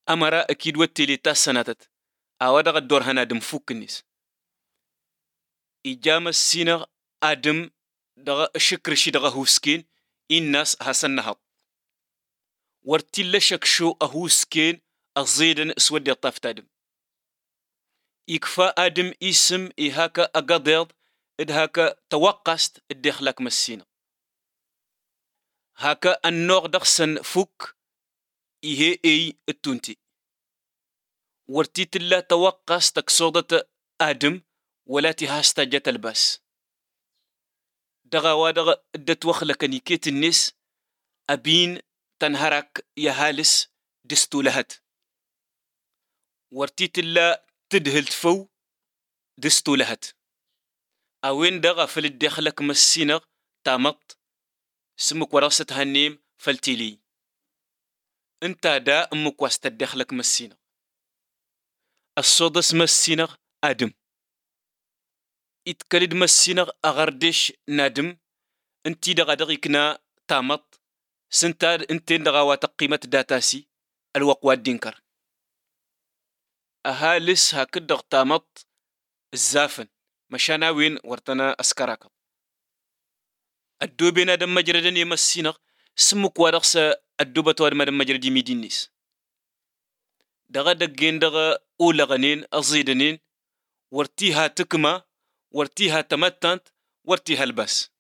أمرا أكيد وتلي تاسناتت أودا الدور هنا دم فوق الناس إجامة السينغ آدم دغا شكر شي دغا هوسكين الناس حسن نهض ورتي شكشو أهوسكين أزيدن اسود يطاف تادم يكفى آدم اسم إهاكا أقضيض إدهاكا توقست الدخلك مسينا هاكا النوغ دخسن فوك إيه إي التونتي ورتي تلا توقست تكسودة آدم ولا تهاستا جت الباس دغا ودغا ادت وخلك نيكيت النس أبين تنهرك يا هالس دستو لهت ورتي تلا تدهلت فو دستو لهت أوين دغا فل دخلك مسينغ تامط سمك وراسة هنيم فلتيلي انت دا امك واست دخلك مسينغ الصودس مسينغ آدم إتكالد مسينغ أغردش نادم انتي دغا دغيكنا تامط سنتاد انتين دغا واتقيمة داتاسي الوقوى الدينكر أهالس هكدغ تامط الزافن مشانا وين ورتنا أسكراك الدوبين دم مجردن يمسينغ سمك ورقس الدوبة مدم مجرد ميدينيس دغا دغين دغا أولغنين أزيدنين ورتيها تكما ورتيها تمتنت ورتيها البس